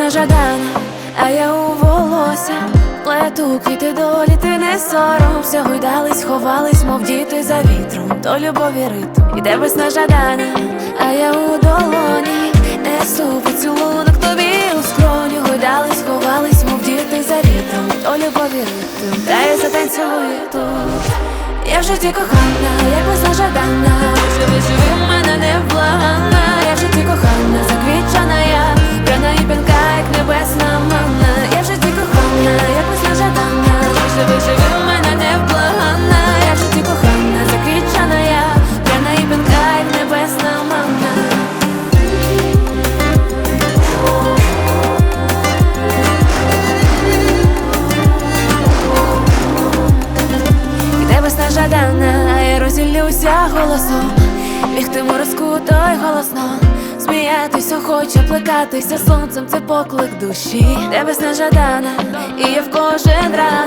весна жадана, а я у волосся плету квіти долі, ти не соромся. Гойдались, ховались, мов діти за вітром, то любові ритм. Іде весна жадана, а я у долоні несу поцілунок тобі у скроню. Гойдались, ховались, мов діти за вітром, то любові ритм. Та я затанцюю тут. Я в житті кохана, як весна жадана. Живи в мене невблаганна. Я в житті кохана, заквітчана я, пряна і п'янка, як небесна манна. Я в житті кохана, як весна жадана. Живи в мене невблаганна. Я в житті кохана, заквітчана я, пряна і п'янка, як небесна манна. Іде весна жадана, а я розіллюся голосом. Бігтиму розкуто й голосно, сміятися хочу, плекатися сонцем, це поклик душі. Де весна жадана, і я в кожен раз